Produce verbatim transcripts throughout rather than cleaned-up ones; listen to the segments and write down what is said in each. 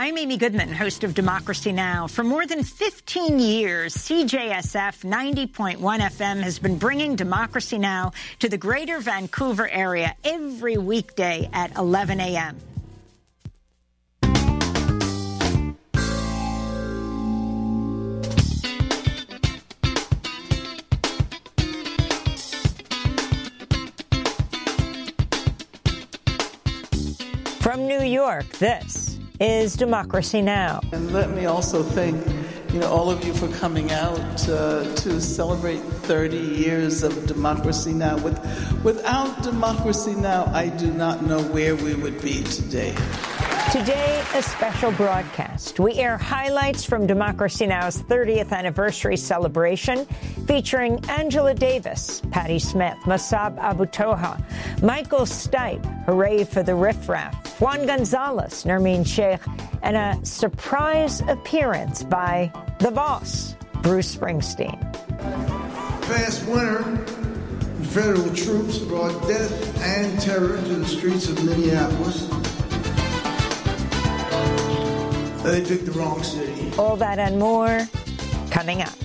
I'm Amy Goodman, host of Democracy Now! For more than fifteen years, C J S F ninety point one F M has been bringing Democracy Now! To the greater Vancouver area every weekday at eleven a m From New York, this is Democracy Now! And let me also thank, you know, all of you for coming out uh, to celebrate thirty years of Democracy Now! With, without Democracy Now!, I do not know where we would be today. Today, a special broadcast. We air highlights from Democracy Now!'s thirtieth anniversary celebration, featuring Angela Davis, Patti Smith, Massab Abu Toha, Michael Stipe, Hooray for the Riff Raff, Juan Gonzalez, Nermeen Sheikh, and a surprise appearance by the boss, Bruce Springsteen. Past winter, federal troops brought death and terror to the streets of Minneapolis. They took the wrong city. All that and more coming up.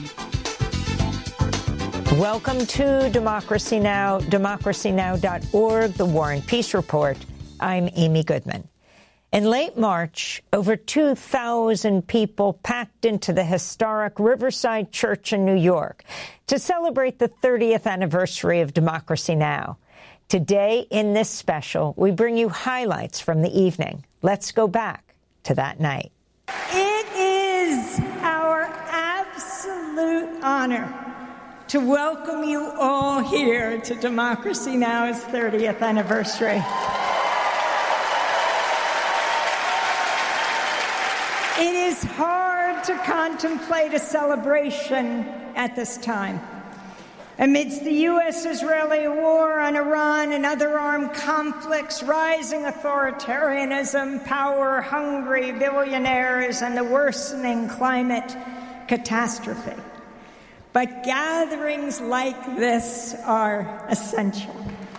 Welcome to Democracy Now!, democracy now dot org, the War and Peace Report. I'm Amy Goodman. In late March, over two thousand people packed into the historic Riverside Church in New York to celebrate the thirtieth anniversary of Democracy Now! Today, in this special, we bring you highlights from the evening. Let's go back to that night. It is our absolute honor to welcome you all here to Democracy Now!'s thirtieth anniversary. It is hard to contemplate a celebration at this time. Amidst the U S Israeli war on Iran and other armed conflicts, rising authoritarianism, power-hungry billionaires, and the worsening climate catastrophe. But gatherings like this are essential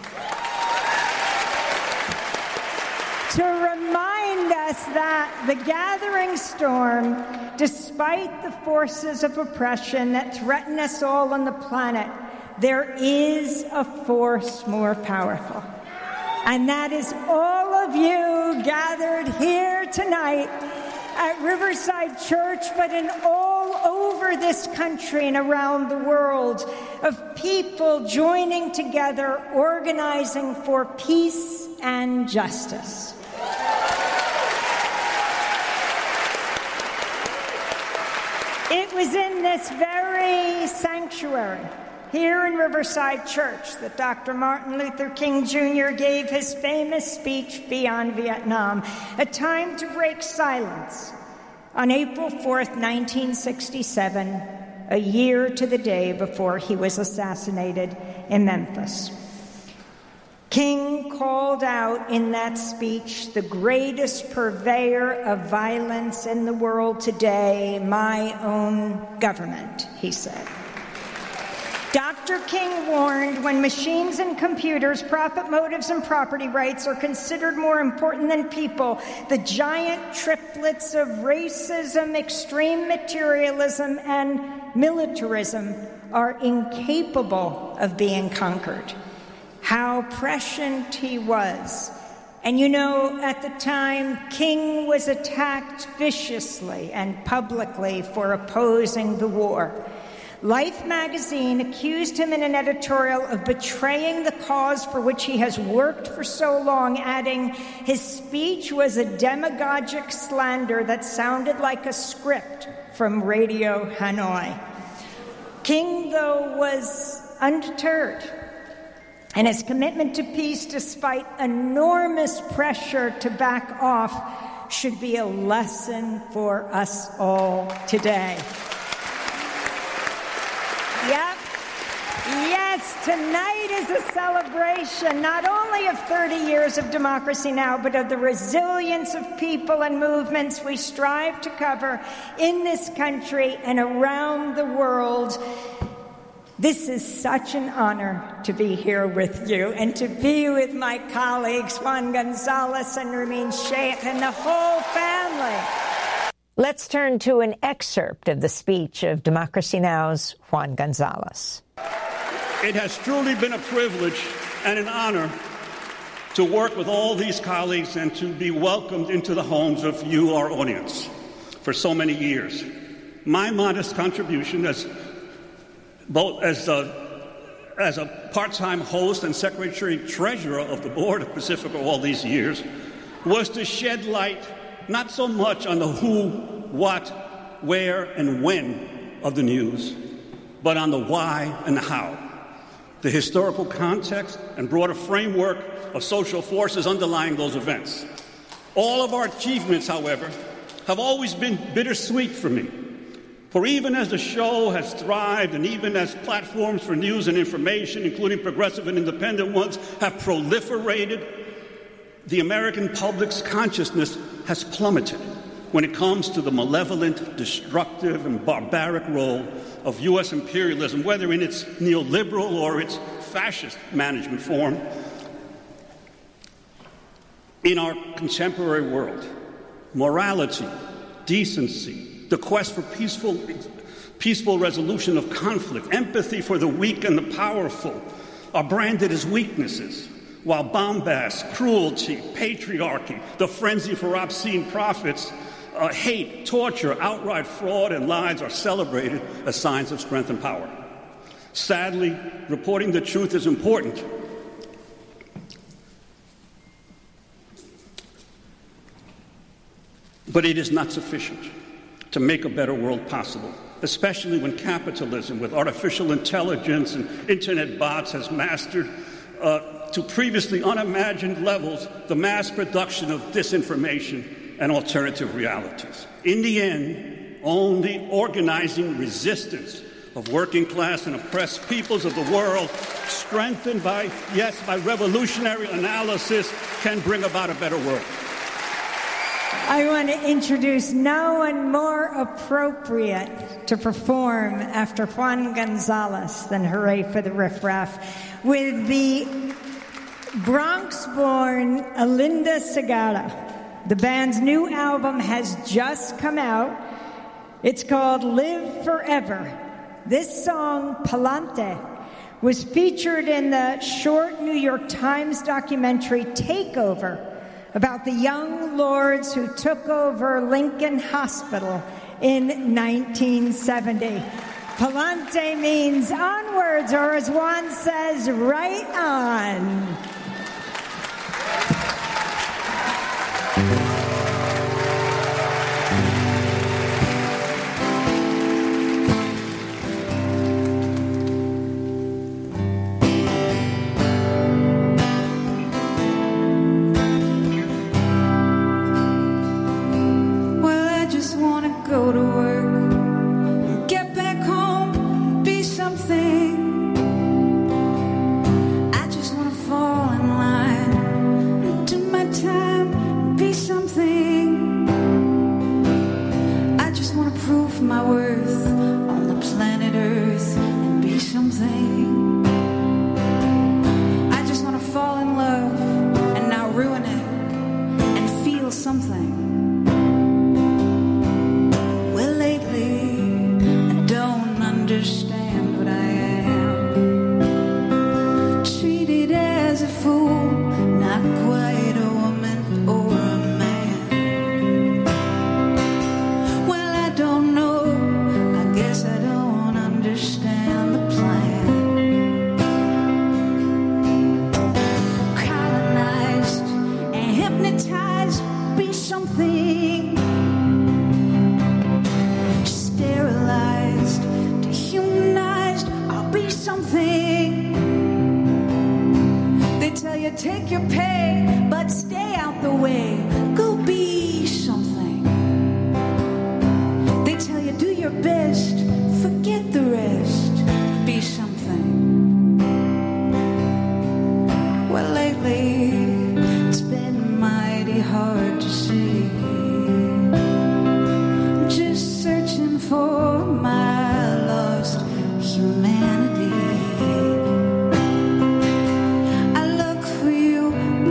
to remind us that the gathering storm, despite the forces of oppression that threaten us all on the planet, there is a force more powerful. And that is all of you gathered here tonight at Riverside Church, but in all over this country and around the world, of people joining together, organizing for peace and justice. It was in this very sanctuary here in Riverside Church that Doctor Martin Luther King Junior gave his famous speech, Beyond Vietnam, a time to break silence, on April fourth, nineteen sixty-seven, a year to the day before he was assassinated in Memphis. King called out in that speech the greatest purveyor of violence in the world today, my own government, he said. Doctor King warned, when machines and computers, profit motives, and property rights are considered more important than people, the giant triplets of racism, extreme materialism, and militarism are incapable of being conquered. How prescient he was. And you know, at the time, King was attacked viciously and publicly for opposing the war. Life magazine accused him in an editorial of betraying the cause for which he has worked for so long, adding, his speech was a demagogic slander that sounded like a script from Radio Hanoi. King, though, was undeterred, and his commitment to peace, despite enormous pressure to back off, should be a lesson for us all today. Yep. Yes, tonight is a celebration not only of thirty years of Democracy Now!, but of the resilience of people and movements we strive to cover in this country and around the world. This is such an honor to be here with you and to be with my colleagues, Juan Gonzalez and Nermeen Sheikh and the whole family. Let's turn to an excerpt of the speech of Democracy Now!'s Juan Gonzalez. It has truly been a privilege and an honor to work with all these colleagues and to be welcomed into the homes of you, our audience, for so many years. My modest contribution as both as a, as a part-time host and secretary-treasurer of the board of Pacifica all these years was to shed light not so much on the who, what, where, and when of the news, but on the why and the how, the historical context and broader framework of social forces underlying those events. All of our achievements, however, have always been bittersweet for me. For even as the show has thrived and even as platforms for news and information, including progressive and independent ones, have proliferated, the American public's consciousness has plummeted when it comes to the malevolent, destructive, and barbaric role of U S imperialism, whether in its neoliberal or its fascist management form, in our contemporary world. Morality, decency, the quest for peaceful, peaceful resolution of conflict, empathy for the weak and the powerful are branded as weaknesses, while bombast, cruelty, patriarchy, the frenzy for obscene profits, uh, hate, torture, outright fraud, and lies are celebrated as signs of strength and power. Sadly, reporting the truth is important. But it is not sufficient to make a better world possible, especially when capitalism, with artificial intelligence and internet bots, has mastered uh, to previously unimagined levels the mass production of disinformation and alternative realities. In the end, only organizing resistance of working class and oppressed peoples of the world, strengthened by, yes, by revolutionary analysis, can bring about a better world. I want to introduce no one more appropriate to perform after Juan Gonzalez than Hooray for the Riff Raff with the Bronx-born Alinda Segarra. The band's new album has just come out. It's called Live Forever. This song, Palante, was featured in the short New York Times documentary Takeover, about the young lords who took over Lincoln Hospital in nineteen seventy. Palante means onwards, or as Juan says, right on. Go to work, get back home, be something. I just want to fall in line, do my time, be something. I just want to prove my worth on the planet Earth and be something. I just want to fall in love and not ruin it and feel something. Understand what I am, treated as a fool, not quite a woman or a man. Well, I don't know, I guess I don't understand the plan. Colonized and hypnotized, be something. Sterilized, dehumanized, I'll be something. They tell you take your pay, but stay out the way. Go be something. They tell you do your best, forget the rest. Be something. Well, lately it's been mighty hard to see. Just searching for my lost humanity. I look for you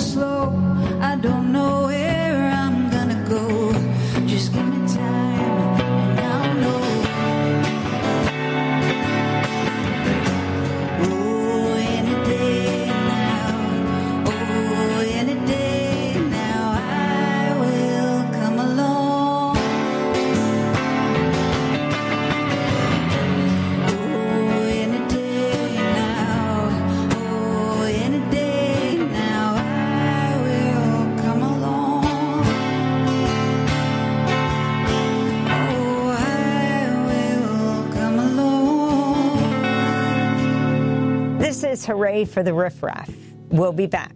slow. I don't know where I'm gonna go. Just give me time and I'll know. Oh, any day now, oh, any day now, I will come along. Oh, any day now, oh, any day now, I will come along. Oh, I will come along. This is Hooray for the Riff Raff. We'll be back.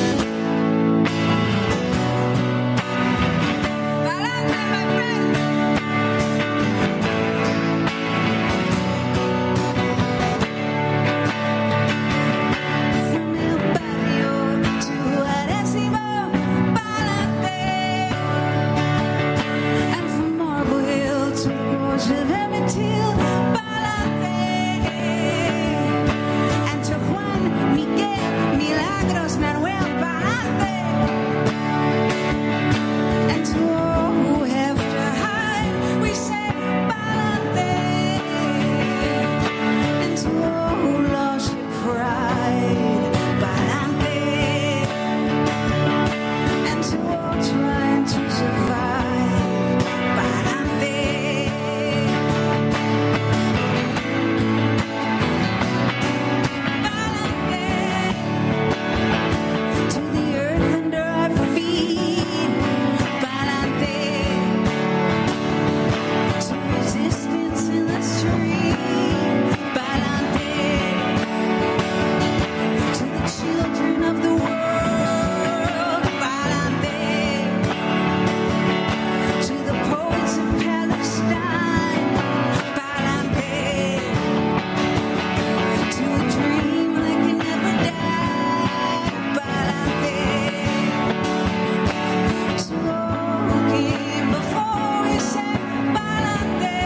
From el barrio to Arecibo, pa'lante. And from Marble Hill to the gorge of Emmett Till, pa'lante. And to Juan Miguel Milagros Manuel, pa'lante. And to all who have tried, we say pa'lante. And to all who lost your pride, pa'lante. And to all trying to survive, pa'lante. Pa'lante. To the earth under our feet, pa'lante. To resistance in the street, pa'lante. To the children of the world, pa'lante. To the poets of Palestine, pa'lante. To a dream that can never die, pa'lante. To all who came before, we say pa'lante.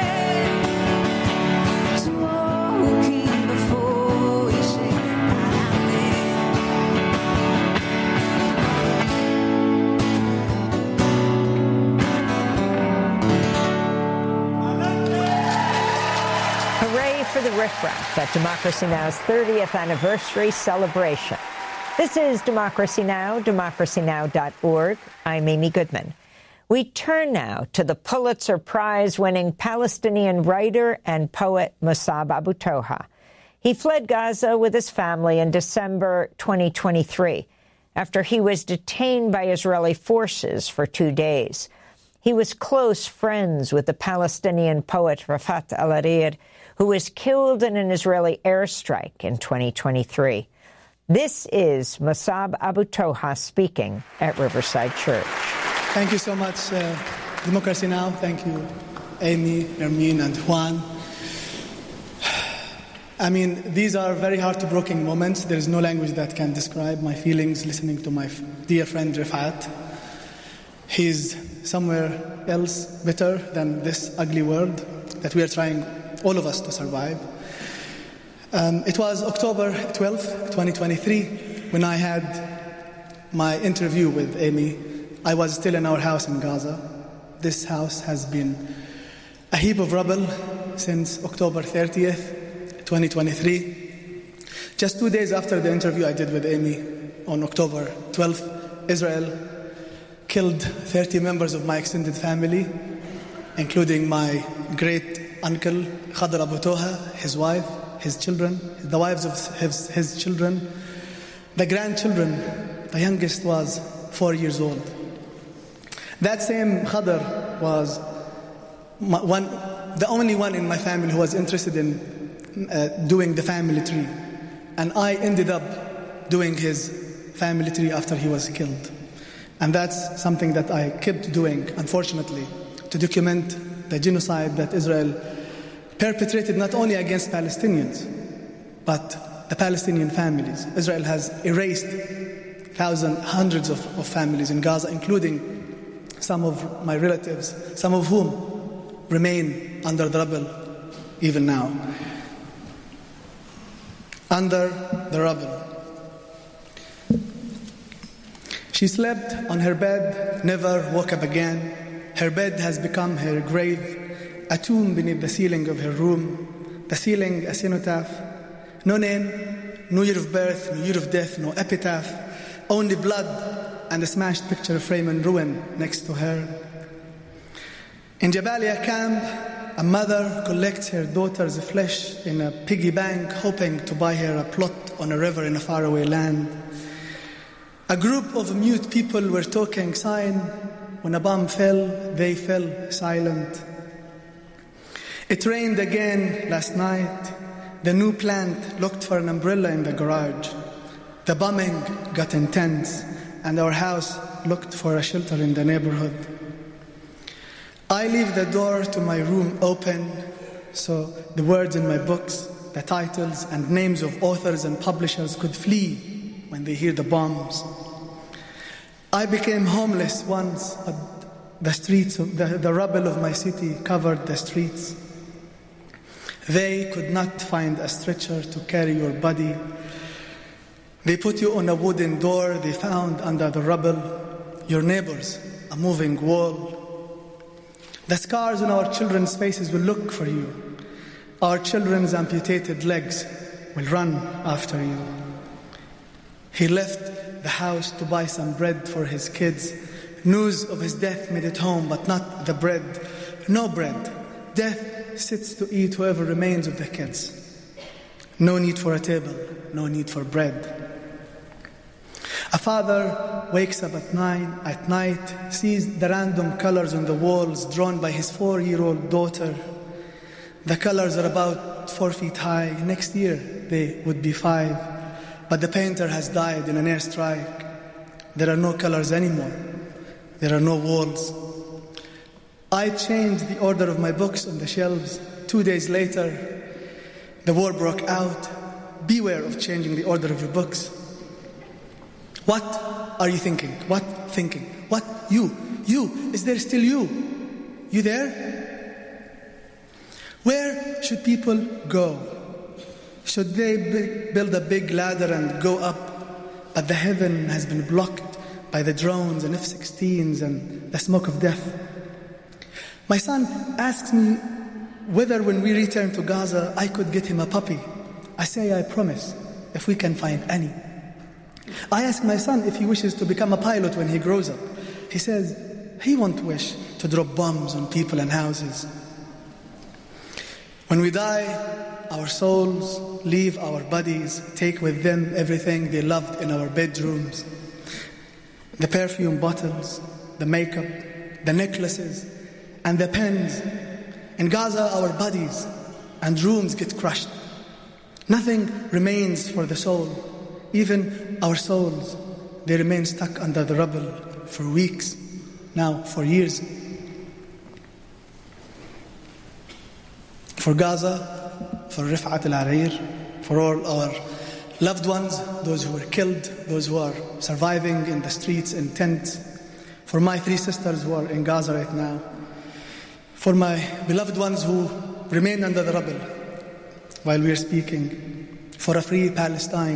To all who came before, we say pa'lante. Hooray for the Riff Raff at Democracy Now!'s thirtieth anniversary celebration. This is Democracy Now!, democracy now dot org. I'm Amy Goodman. We turn now to the Pulitzer Prize-winning Palestinian writer and poet Mossab Abu Toha. He fled Gaza with his family in December twenty twenty-three after he was detained by Israeli forces for two days. He was close friends with the Palestinian poet Rafat al-Hariri, who was killed in an Israeli airstrike in twenty twenty-three. This is Mossab Abu Toha speaking at Riverside Church. Thank you so much, uh, Democracy Now! Thank you, Amy, Nermeen, and Juan. I mean, these are very heartbreaking moments. There is no language that can describe my feelings listening to my f- dear friend Rifat. He's somewhere else better than this ugly world that we are trying, all of us, to survive. Um, it was October twelfth, twenty twenty-three, when I had my interview with Amy. I was still in our house in Gaza. This house has been a heap of rubble since October thirtieth, twenty twenty-three. Just two days after the interview I did with Amy on October twelfth, Israel killed thirty members of my extended family, including my great uncle Khadr Abu Toha, his wife, his children, the wives of his, his children, the grandchildren. The youngest was four years old. That same Khadr was my, one, the only one in my family who was interested in uh, doing the family tree. And I ended up doing his family tree after he was killed. And that's something that I kept doing, unfortunately, to document the genocide that Israel perpetrated not only against Palestinians, but the Palestinian families. Israel has erased thousands, hundreds of, of families in Gaza, including some of my relatives, some of whom remain under the rubble even now. Under the rubble. She slept on her bed, never woke up again. Her bed has become her grave, a tomb beneath the ceiling of her room. The ceiling, a cenotaph. No name, no year of birth, no year of death, no epitaph. Only blood and a smashed picture frame and ruin next to her. In Jabalia camp, a mother collects her daughter's flesh in a piggy bank, hoping to buy her a plot on a river in a faraway land. A group of mute people were talking sign. When a bomb fell, they fell silent. It rained again last night. The new plant looked for an umbrella in the garage. The bombing got intense, and our house looked for a shelter in the neighborhood. I leave the door to my room open so the words in my books, the titles and names of authors and publishers could flee when they hear the bombs. I became homeless once, but the streets, of the, the rubble of my city covered the streets. They could not find a stretcher to carry your body. They put you on a wooden door they found under the rubble. Your neighbors, a moving wall. The scars on our children's faces will look for you. Our children's amputated legs will run after you. He left the house to buy some bread for his kids. News of his death made it home, but not the bread. No bread. Death sits to eat whoever remains of the kids. No need for a table, no need for bread. A father wakes up at nine at night, sees the random colors on the walls drawn by his four-year-old daughter. The colors are about four feet high. Next year they would be five. But the painter has died in an airstrike. There are no colors anymore. There are no walls. I changed the order of my books on the shelves. Two days later, the war broke out. Beware of changing the order of your books. What are you thinking? What thinking? What? You. You. Is there still you? You there? Where should people go? Should they build a big ladder and go up? But the heaven has been blocked by the drones and F sixteens and the smoke of death. My son asks me whether when we return to Gaza, I could get him a puppy. I say, I promise, if we can find any. I ask my son if he wishes to become a pilot when he grows up. He says he won't wish to drop bombs on people and houses. When we die, our souls leave our bodies, take with them everything they loved in our bedrooms. The perfume bottles, the makeup, the necklaces, and the pens. In Gaza, our bodies and rooms get crushed. Nothing remains for the soul. Even our souls, they remain stuck under the rubble for weeks, now for years. For Gaza, for Rifat al-Arir, for all our loved ones, those who were killed, those who are surviving in the streets in tents, for my three sisters who are in Gaza right now, for my beloved ones who remain under the rubble while we are speaking, for a free Palestine.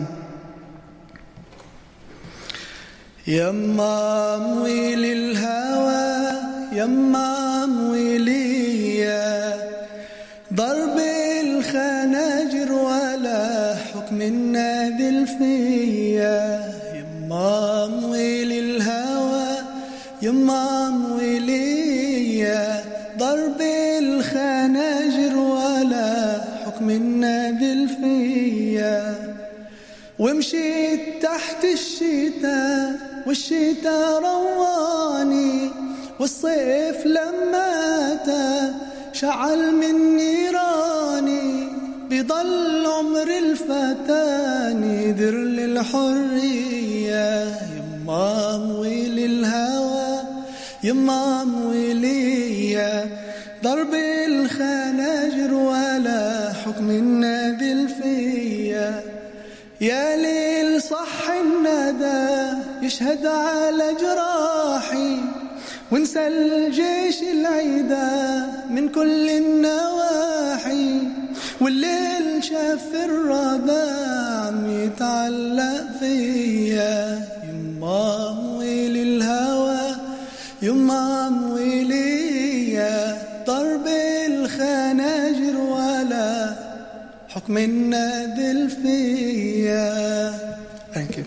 يما مويل الهوى يما مويلية ضرب الخناجر ولا حكم النادل فيا يما مويل الهوى يما مويلية ضرب الخناجر ولا حكم النادل فيا ومشيت تحت الشتاء والشتاء رواني والصيف لما أتى شعل من نيراني بضل عمر الفتاني ذر للحرية يما مويل الهوى يما مويلية ضرب الخناجر ولا حكم النادل فيا يا ليل صح الندى يشهد على جراحي وانسى الجيش العيدا من كل النواحي والليل شاف الردى عم يتعلق فيا يما يوم ما امضي ليا ضرب الخناجر ولا حكم النادل فيا. Thank you.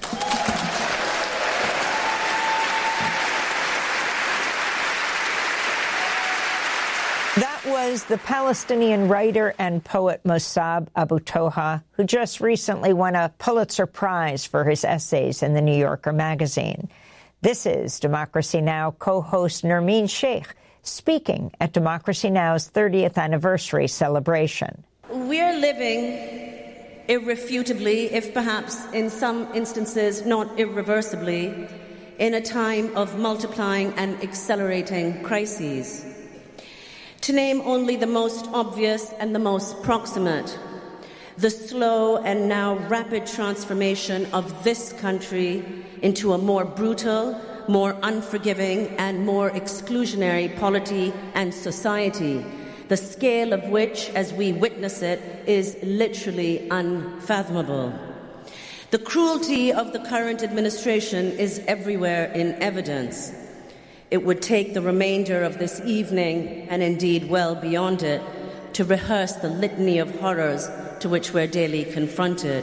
That was the Palestinian writer and poet Mossab Abu Toha, who just recently won a Pulitzer Prize for his essays in the New Yorker magazine. This is Democracy Now! Co-host Nermeen Sheikh speaking at Democracy Now!'s thirtieth anniversary celebration. We're living irrefutably, if perhaps in some instances not irreversibly, in a time of multiplying and accelerating crises. To name only the most obvious and the most proximate, the slow and now rapid transformation of this country into a more brutal, more unforgiving, and more exclusionary polity and society, the scale of which, as we witness it, is literally unfathomable. The cruelty of the current administration is everywhere in evidence. It would take the remainder of this evening, and indeed well beyond it, to rehearse the litany of horrors to which we're daily confronted.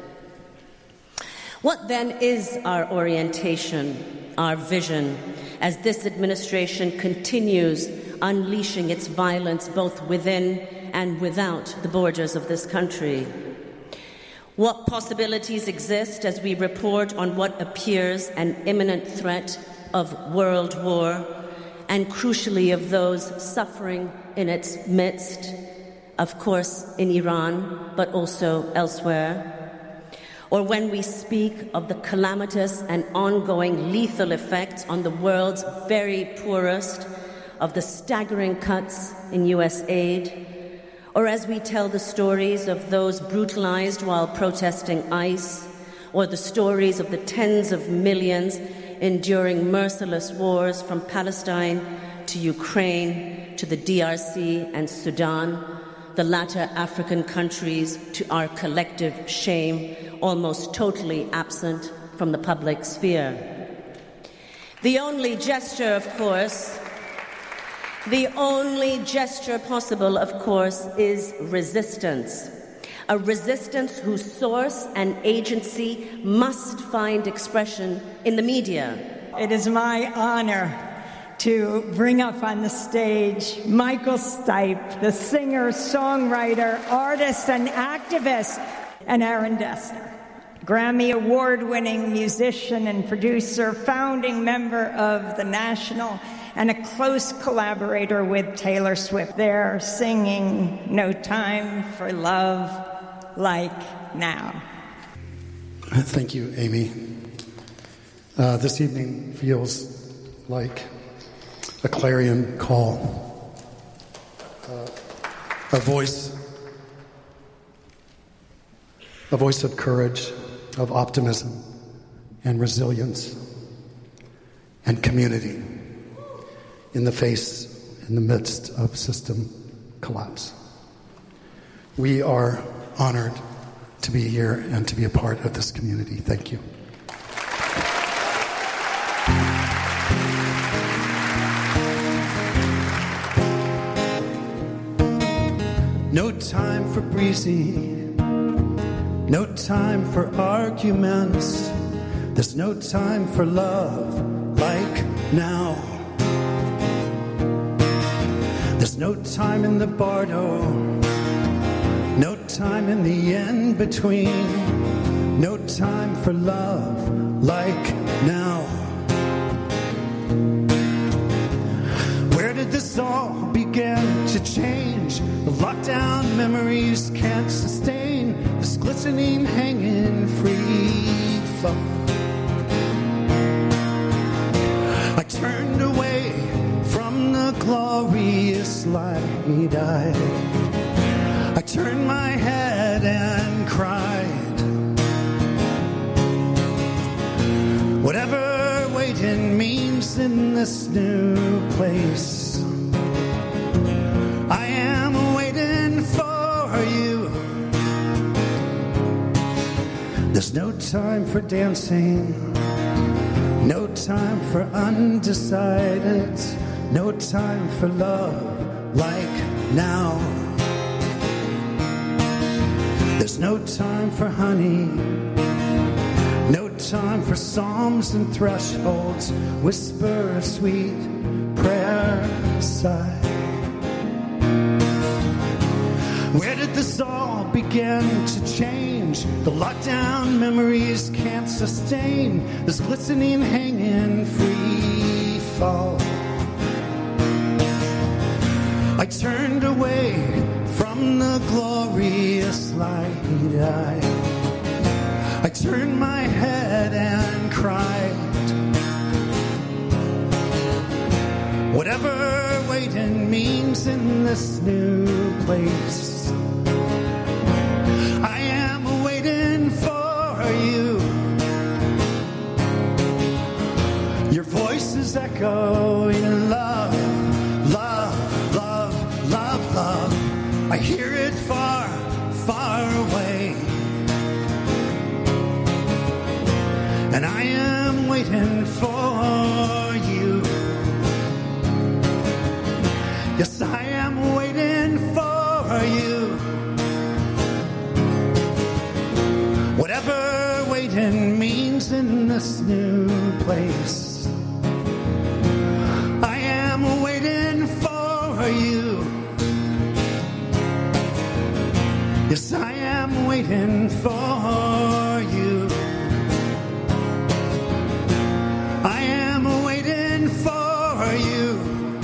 What then is our orientation, our vision, as this administration continues unleashing its violence both within and without the borders of this country? What possibilities exist as we report on what appears an imminent threat of world war, and crucially of those suffering in its midst, of course in Iran, but also elsewhere? Or when we speak of the calamitous and ongoing lethal effects on the world's very poorest, of the staggering cuts in U S aid, or as we tell the stories of those brutalized while protesting ICE, or the stories of the tens of millions enduring merciless wars from Palestine to Ukraine to the D R C and Sudan, the latter African countries, to our collective shame, almost totally absent from the public sphere. The only gesture, of course, the only gesture possible, of course, is resistance. A resistance whose source and agency must find expression in the media. It is my honor to bring up on the stage Michael Stipe, the singer, songwriter, artist, and activist, and Aaron Dessner, Grammy Award-winning musician and producer, founding member of The National, and a close collaborator with Taylor Swift. They're singing No Time for Love Like Now. Thank you, Amy. Uh, this evening feels like a clarion call, uh, a voice, a voice of courage, of optimism and resilience and community in the face, in the midst of system collapse. We are honored to be here and to be a part of this community. Thank you. No time for breezy, no time for arguments. There's no time for love like now. There's no time in the bardo, no time in the in-between, no time for love like now. Where did this all begin to change? The lockdown memories can't sustain this glistening, hanging free fall. I turned away from the glorious light. I, I turned my head and cried. Whatever waiting means in this new place, I am waiting for you. There's no time for dancing, no time for undecideds, no time for love like now. There's no time for honey, no time for psalms and thresholds, whisper a sweet prayer sigh. Where did this all begin to change? The lockdown memories can't sustain this glistening, hanging, free fall. I turned away from the glorious light. I, I turned my head and cried. Whatever waiting means in this new place, I am waiting for you. Your voice is echoing love, love, love, love, love. I hear it far, far away. And I am waiting for you. Yes, I am waiting for you. Whatever waiting means in this new place, I am waiting for you. Yes, I am waiting for you. I am waiting for you.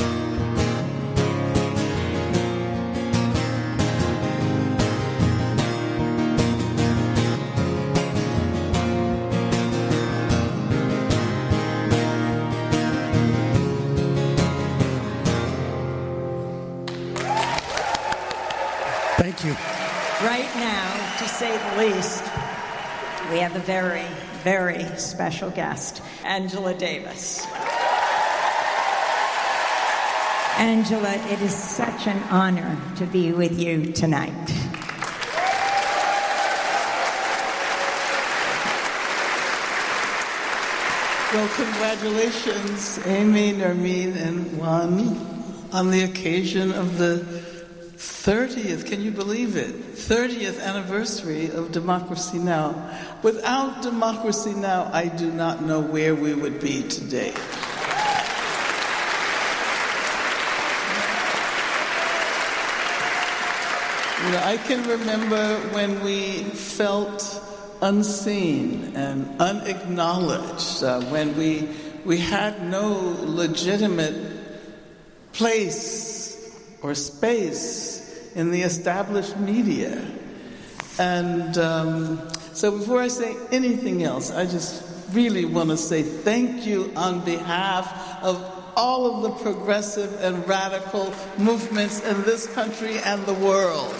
Thank you. Right now, to say the least, we have a very, very special guest, Angela Davis. Angela, it is such an honor to be with you tonight. Well, congratulations, Amy, Nermeen, and Juan, on the occasion of the thirtieth, can you believe it? thirtieth anniversary of Democracy Now! Without Democracy Now!, I do not know where we would be today. You know, I can remember when we felt unseen and unacknowledged, uh, when we we had no legitimate place or space in the established media. And um, so before I say anything else, I just really want to say thank you on behalf of all of the progressive and radical movements in this country and the world.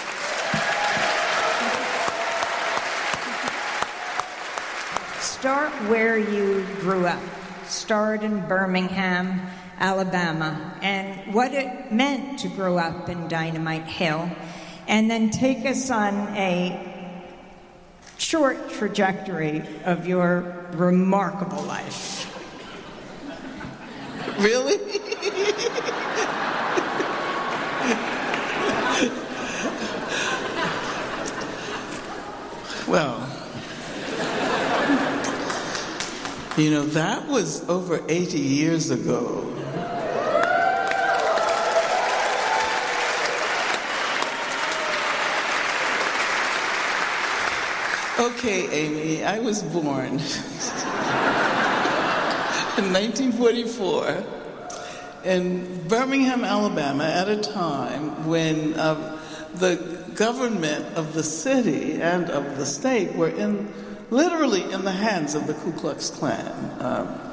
Start where you grew up. Start in Birmingham, Alabama, and what it meant to grow up in Dynamite Hill, and then take us on a short trajectory of your remarkable life. Really? Well, you know, that was over eighty years ago. Okay, Amy, I was born in nineteen forty-four in Birmingham, Alabama, at a time when uh, the government of the city and of the state were in literally in the hands of the Ku Klux Klan. Um,